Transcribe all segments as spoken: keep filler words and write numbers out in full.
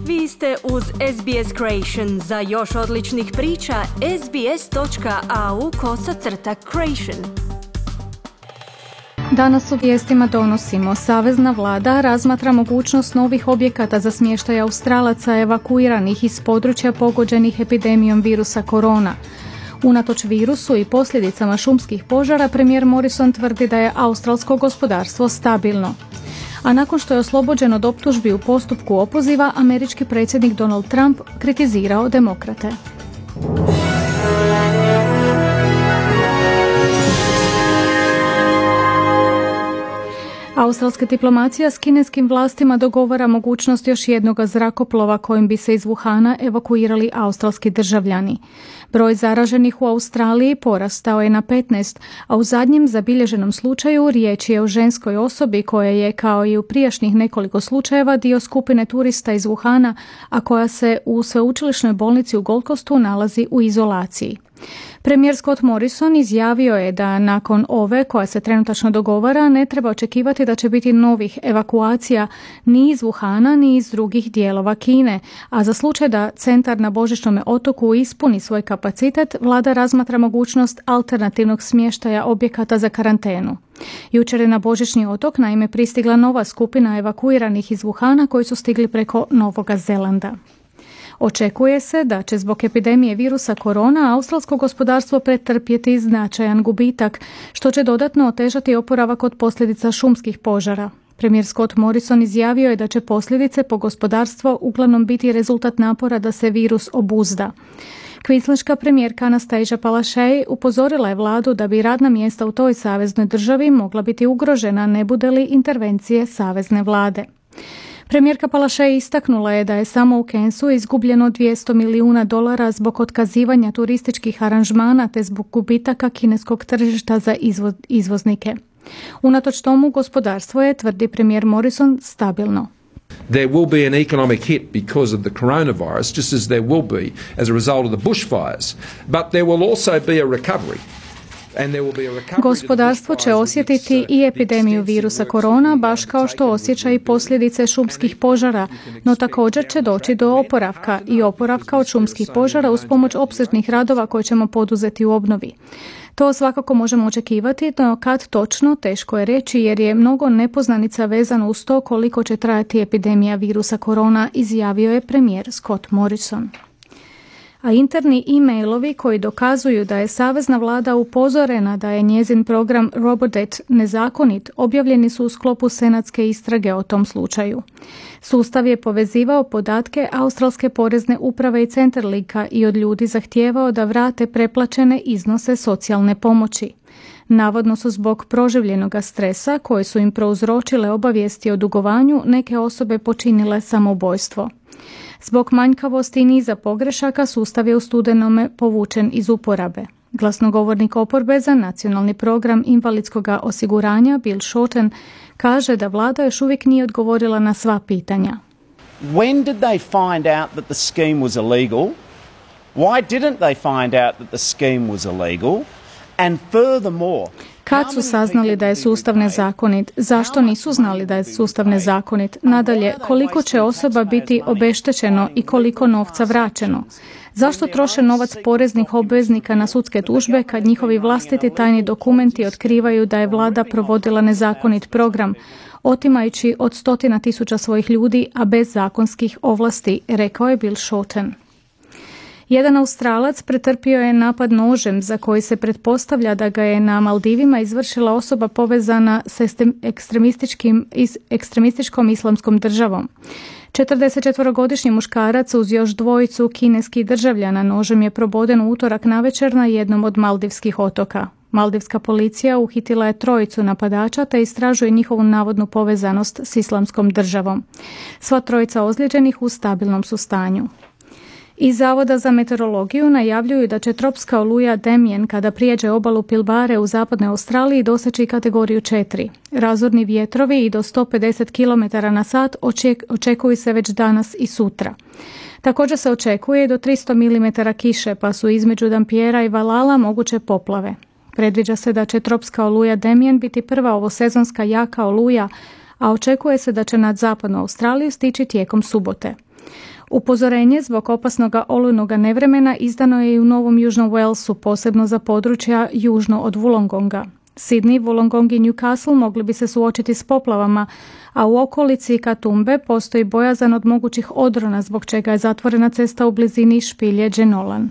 Vi ste uz S B S Creation. Za još odličnih priča, sbs.au kosacrta creation. Danas u vijestima donosimo: savezna vlada razmatra mogućnost novih objekata za smještaj Australaca evakuiranih iz područja pogođenih epidemijom virusa korona. Unatoč virusu i posljedicama šumskih požara, premijer Morrison tvrdi da je australsko gospodarstvo stabilno. A nakon što je oslobođen od optužbi u postupku opoziva, američki predsjednik Donald Trump kritizirao demokrate. Australska diplomacija s kineskim vlastima dogovara mogućnost još jednog zrakoplova kojim bi se iz Wuhana evakuirali australski državljani. Broj zaraženih u Australiji porastao je na petnaest, a u zadnjem zabilježenom slučaju riječ je o ženskoj osobi koja je, kao i u prijašnjih nekoliko slučajeva, dio skupine turista iz Wuhana, a koja se u sveučilišnoj bolnici u Gold Coastu nalazi u izolaciji. Premijer Scott Morrison izjavio je da nakon ove, koja se trenutačno dogovara, ne treba očekivati da će biti novih evakuacija ni iz Wuhana ni iz drugih dijelova Kine, a za slučaj da centar na Božićnom otoku ispuni svoj kapacitet, vlada razmatra mogućnost alternativnog smještaja objekata za karantenu. Jučer je na Božićni otok naime pristigla nova skupina evakuiranih iz Wuhana koji su stigli preko Novoga Zelanda. Očekuje se da će zbog epidemije virusa korona australsko gospodarstvo pretrpjeti značajan gubitak, što će dodatno otežati oporavak od posljedica šumskih požara. Premijer Scott Morrison izjavio je da će posljedice po gospodarstvo uglavnom biti rezultat napora da se virus obuzda. Queenslandska premijerka Anastasia Palaszczuk upozorila je vladu da bi radna mjesta u toj saveznoj državi mogla biti ugrožena ne bude li intervencije savezne vlade. Premijerka Palaszczuk istaknula je da je samo u Cairnsu izgubljeno dvjesto milijuna dolara zbog otkazivanja turističkih aranžmana te zbog gubitaka kineskog tržišta za izvo- izvoznike. Unatoč tomu gospodarstvo je, tvrdi premijer Morrison, stabilno. There will be an economic hit because of the coronavirus, just as there will be as a result of the bushfires. But there will also be a recovery. Gospodarstvo će osjetiti i epidemiju virusa korona, baš kao što osjeća i posljedice šumskih požara, no također će doći do oporavka i oporavka od šumskih požara uz pomoć opsežnih radova koje ćemo poduzeti u obnovi. To svakako možemo očekivati, no kad točno teško je reći jer je mnogo nepoznanica vezano uz to koliko će trajati epidemija virusa korona, izjavio je premijer Scott Morrison. A interni e-mailovi koji dokazuju da je savezna vlada upozorena da je njezin program Robodebt nezakonit, objavljeni su u sklopu senatske istrage o tom slučaju. Sustav je povezivao podatke australske porezne uprave i Centrelink-a i od ljudi zahtijevao da vrate preplaćene iznose socijalne pomoći. Navodno su zbog proživljenoga stresa koje su im prouzročile obavijesti o dugovanju neke osobe počinile samoubojstvo. Zbog manjkavosti i niza pogrešaka sustav je u studenome povučen iz uporabe. Glasnogovornik oporbe za nacionalni program invalidskog osiguranja Bill Shorten kaže da vlada još uvijek nije odgovorila na sva pitanja. When did they find out that the scheme was illegal? Why didn't they find out that the scheme was illegal? And furthermore, kad su saznali da je sustav nezakonit? Zašto nisu znali da je sustav nezakonit? Nadalje, koliko će osoba biti obeštećeno i koliko novca vraćeno? Zašto troše novac poreznih obveznika na sudske tužbe kad njihovi vlastiti tajni dokumenti otkrivaju da je vlada provodila nezakonit program, otimajući od stotina tisuća svojih ljudi, a bez zakonskih ovlasti, rekao je Bill Shorten. Jedan Australac pretrpio je napad nožem za koji se pretpostavlja da ga je na Maldivima izvršila osoba povezana s ekstremističkim, ekstremističkom islamskom državom. četrdesetčetvorogodišnji muškarac uz još dvojicu kineskih državljana nožem je proboden u utorak navečer na jednom od Maldivskih otoka. Maldivska policija uhitila je trojicu napadača te istražuje njihovu navodnu povezanost s islamskom državom. Sva trojica ozlijeđenih u stabilnom su stanju. Iz Zavoda za meteorologiju najavljuju da će tropska oluja Damien kada prijeđe obalu Pilbare u zapadnoj Australiji doseći kategoriju četiri. Razorni vjetrovi i do sto pedeset kilometara na sat oček- očekuju se već danas i sutra. Također se očekuje do tristo milimetara kiše, pa su između Dampjera i Valala moguće poplave. Predviđa se da će tropska oluja Damien biti prva ovosezonska jaka oluja, a očekuje se da će nad zapadnu Australiju stići tijekom subote. Upozorenje zbog opasnog olujnog nevremena izdano je i u Novom Južnom Walesu, posebno za područja južno od Wollongonga. Sydney, Wollongong i Newcastle mogli bi se suočiti s poplavama, a u okolici Katumbe postoji bojazan od mogućih odrona, zbog čega je zatvorena cesta u blizini špilje Genolan.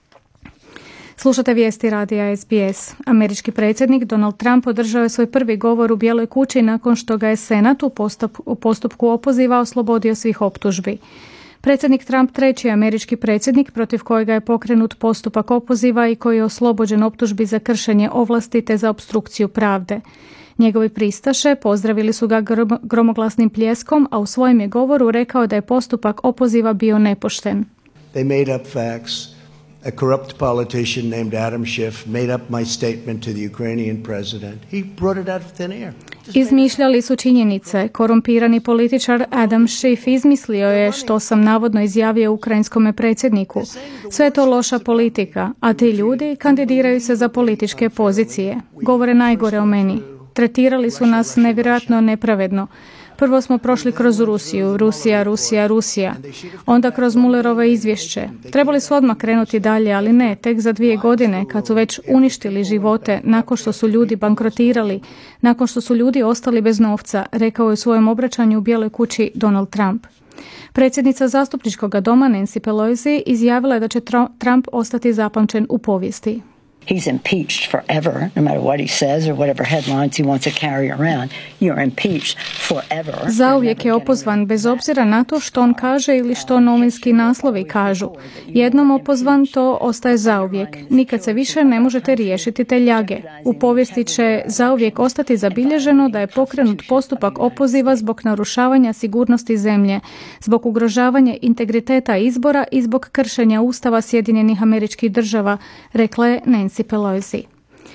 Slušate vijesti radija S B S. Američki predsjednik Donald Trump održao je svoj prvi govor u Bijeloj kući nakon što ga je Senat u postupku, u postupku opoziva oslobodio svih optužbi. Predsjednik Trump treći je američki predsjednik protiv kojega je pokrenut postupak opoziva i koji je oslobođen optužbi za kršenje ovlasti te za opstrukciju pravde. Njegovi pristaše pozdravili su ga gromoglasnim pljeskom, a u svojem je govoru rekao da je postupak opoziva bio nepošten. They made up facts. A corrupt politician named Adam Schiff made up my statement to the Ukrainian president. He brought it out of thin air. Izmišljali su činjenice. Korumpirani političar Adam Schiff izmislio je što sam navodno izjavio ukrajinskome predsjedniku. Sve je to loša politika, a ti ljudi kandidiraju se za političke pozicije. Govore najgore o meni. Tretirali su nas nevjerojatno nepravedno. Prvo smo prošli kroz Rusiju, Rusija, Rusija, Rusija. Onda kroz Mullerovo izvješće. Trebali su odmah krenuti dalje, ali ne, tek za dvije godine, kad su već uništili živote, nakon što su ljudi bankrotirali, nakon što su ljudi ostali bez novca, rekao je u svojem obraćanju u Bijeloj kući Donald Trump. Predsjednica zastupničkog doma Nancy Pelosi izjavila je da će Trump ostati zapamćen u povijesti. He's impeached forever, no matter what he says or whatever headlines he wants to carry around. You're impeached forever. Zauvijek je opozvan bez obzira na to što on kaže ili što novinski naslovi kažu. Jednom opozvan, to ostaje zauvijek. Nikad se više ne možete riješiti te ljage. U povijesti će zauvijek ostati zabilježeno da je pokrenut postupak opoziva zbog narušavanja sigurnosti zemlje, zbog ugrožavanja integriteta izbora i zbog kršenja Ustava Sjedinjenih Američkih Država, rekla je Nancy Pelosi.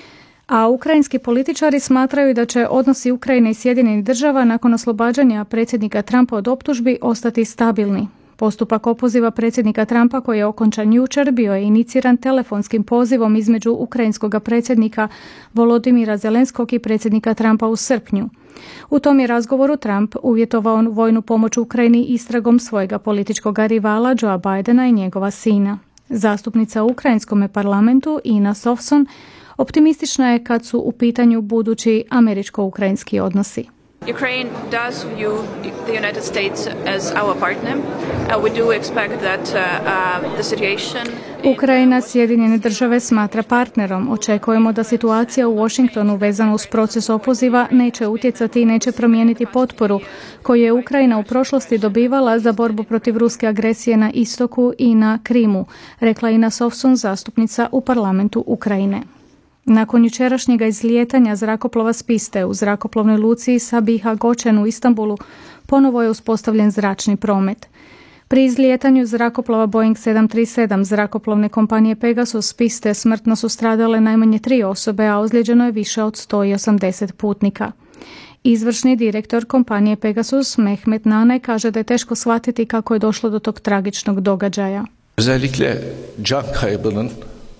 A ukrajinski političari smatraju da će odnosi Ukrajine i Sjedinjenih Država nakon oslobađanja predsjednika Trumpa od optužbi ostati stabilni. Postupak opoziva predsjednika Trumpa koji je okončan jučer bio je iniciran telefonskim pozivom između ukrajinskog predsjednika Volodimira Zelenskog i predsjednika Trumpa u srpnju. U tom je razgovoru Trump uvjetovao vojnu pomoć Ukrajini istragom svojega političkog rivala Joea Bidena i njegova sina. Zastupnica u ukrajinskom parlamentu Ina Sofson optimistična je kad su u pitanju budući američko-ukrajinski odnosi. Ukraine does view the United States as our partner. Uh, we do expect that uh, uh, the situation... Ukrajina Sjedinjene Države smatra partnerom. Očekujemo da situacija u Washingtonu vezana uz proces opoziva neće utjecati i neće promijeniti potporu koju je Ukrajina u prošlosti dobivala za borbu protiv ruske agresije na istoku i na Krimu, rekla Ina Sofson, zastupnica u parlamentu Ukrajine. Nakon jučerašnjega izlijetanja zrakoplova s piste u zrakoplovnoj luci Sabiha Gočen u Istanbulu ponovo je uspostavljen zračni promet. Pri izlijetanju zrakoplova Boeing sedam tri sedam zrakoplovne kompanije Pegasus s piste smrtno su stradale najmanje tri osobe, a ozlijeđeno je više od sto osamdeset putnika. Izvršni direktor kompanije Pegasus Mehmet Nane kaže da je teško shvatiti kako je došlo do tog tragičnog događaja. Özellikle can kaybının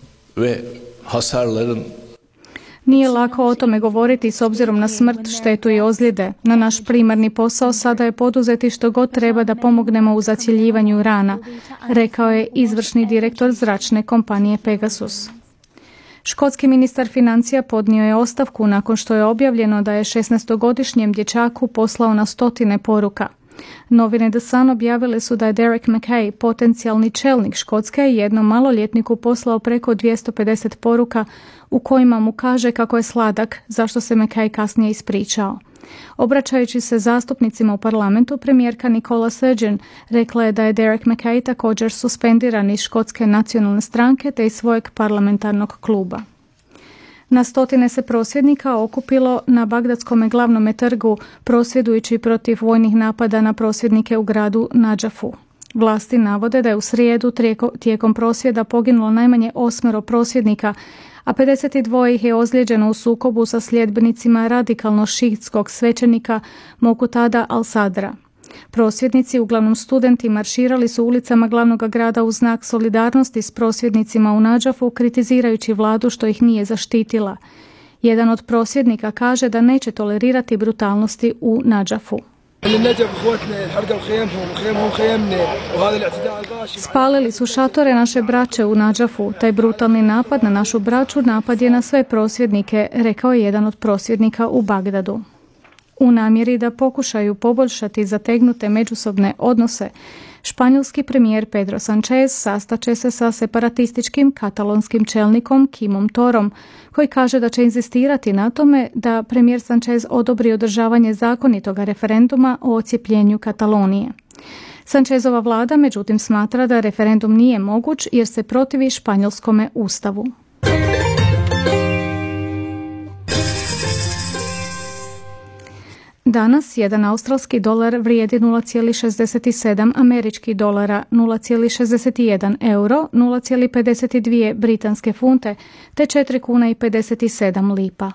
ve hasarların. Nije lako o tome govoriti s obzirom na smrt, štetu i ozljede. No naš primarni posao sada je poduzeti što god treba da pomognemo u zacjeljivanju rana, rekao je izvršni direktor zračne kompanije Pegasus. Škotski ministar financija podnio je ostavku nakon što je objavljeno da je šesnaestogodišnjem dječaku poslao na stotine poruka. Novine The Sun objavile su da je Derek Mackay, potencijalni čelnik Škotske, jednom maloljetniku poslao preko dvjesto pedeset poruka u kojima mu kaže kako je sladak, zašto se Mackay kasnije ispričao. Obraćajući se zastupnicima u parlamentu, premijerka Nicola Sturgeon rekla je da je Derek Mackay također suspendiran iz Škotske nacionalne stranke te iz svojeg parlamentarnog kluba. Na stotine se prosvjednika okupilo na Bagdadskom glavnom trgu prosvjedujući protiv vojnih napada na prosvjednike u gradu Nadžafu. Vlasti navode da je u srijedu tijekom prosvjeda poginulo najmanje osmero prosvjednika, a pedeset dva ih je ozlijeđeno u sukobu sa sljedbenicima radikalno šiitskog svećenika Mokutada al-Sadra. Prosvjednici, uglavnom studenti, marširali su ulicama glavnog grada u znak solidarnosti s prosvjednicima u Nadžafu, kritizirajući vladu što ih nije zaštitila. Jedan od prosvjednika kaže da neće tolerirati brutalnosti u Nadžafu. Spalili su šatore naše braće u Nadžafu. Taj brutalni napad na našu braću napad je na sve prosvjednike, rekao je jedan od prosvjednika u Bagdadu. U namjeri da pokušaju poboljšati zategnute međusobne odnose, španjolski premijer Pedro Sánchez sastaće se sa separatističkim katalonskim čelnikom Quimom Torom, koji kaže da će inzistirati na tome da premijer Sánchez odobri održavanje zakonitoga referenduma o odcijepljenju Katalonije. Sanchezova vlada međutim smatra da referendum nije moguć jer se protivi španjolskome ustavu. Danas jedan australski dolar vrijedi nula zarez šezdeset sedam američkih dolara, nula zarez šezdeset jedan euro, nula zarez pedeset dvije britanske funte te četiri kuna i pedeset sedam lipa.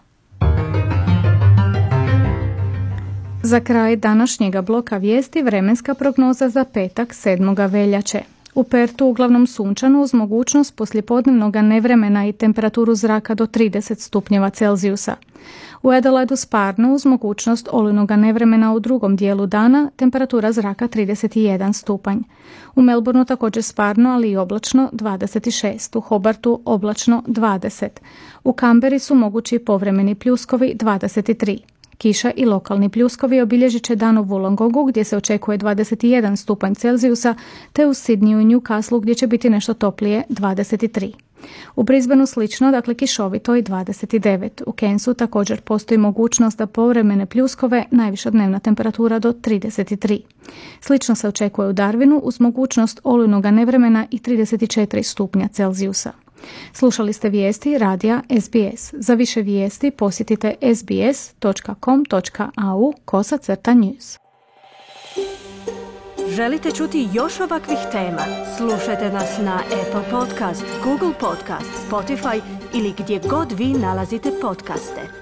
Za kraj današnjega bloka vijesti vremenska prognoza za petak sedmog veljače. U Pertu uglavnom sunčano uz mogućnost poslijepodnevnog nevremena i temperaturu zraka do trideset stupnjeva Celzijusa. U Adelaidu sparno uz mogućnost olujnog nevremena u drugom dijelu dana, temperatura zraka trideset jedan stupanj. U Melbourneu također sparno, ali i oblačno dvadeset šest, u Hobartu oblačno dvadeset. U Kamberi su mogući povremeni pljuskovi dvadeset tri. Kiša i lokalni pljuskovi obilježit će dan u Wollongongu gdje se očekuje dvadeset jedan stupanj Celzijusa, te u Sydneyu i Newcastleu gdje će biti nešto toplije dvadeset tri. U Brisbaneu slično, dakle kišovito i dvadeset devet. U Cairnsu također postoji mogućnost da povremene pljuskove, najviša dnevna temperatura do trideset tri. Slično se očekuje u Darwinu uz mogućnost olujnog nevremena i trideset četiri stupnja Celzijusa. Slušali ste vijesti radija S B S. Za više vijesti posjetite s b s dot com dot a u kosacrta news. Želite čuti još ovakvih tema? Slušajte nas na Apple Podcast, Google Podcast, Spotify ili gdje god vi nalazite podcaste.